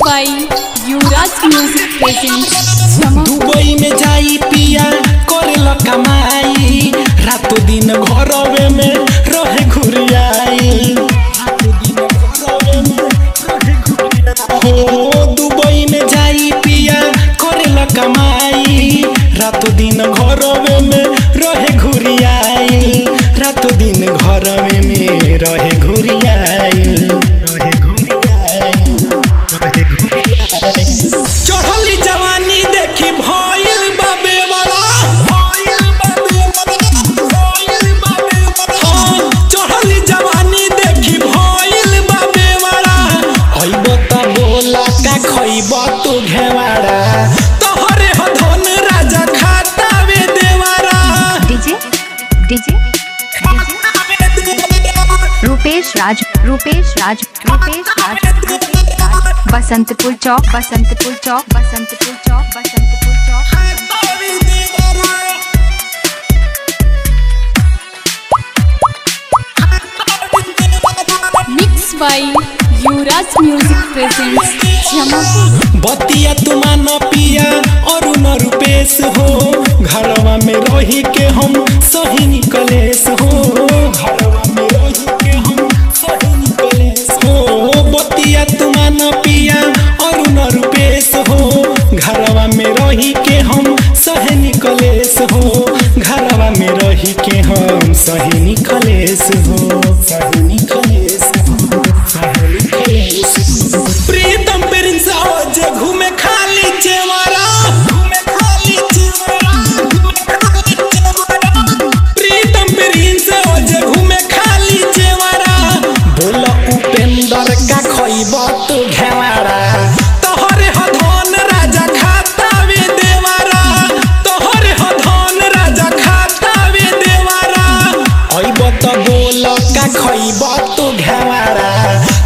by Yuvraj music presents. Dubai में जाई पिया करेला कमाई, रातों दिन घरवे में रहे घुरियाई। हो दुबई में जाई पिया करेला कमाई, रातों दिन घरवे में रहे घुरियाई। रातों दिन घरवे में रहे घुरियाई। चढ़ली जवानी देखी भइल बाबे वाला, चढ़ली जवानी देखी भइल बाबे वाला। हईब त बोला का खइब तू घेवाड़ा, तोहरे हो धन राजा खातावे देवारा। DJ Rupesh Raj Basantpur Chowk mix by Yuvraj music presents Jamapur. बतिया तुमान पिया और न रूपेश हो, घरवा में रही के हम सही निकलेश हो। घरवा में रही के हम सही निकलेश हो। बतिया तुमान पिया और न रूपेश हो, घरवा में रही के हम सही निकलेश हो। घरवा में रही के हम सही निकलेश हो। सही निकलेश हो, सही निकलेश हो। प्रीतम प्रिंस आज घूमे खाली चेवारा, प्रीतम प्रिंस आज घूमे खाली चेवारा। बोला उपेंद्र का खइब तू घेवाड़ा, तोहरे हो धन राजा खातावे देवारा। तोहरे हो धन राजा खातावे देवारा। अइब त बोला का खइब तू घेवाड़ा।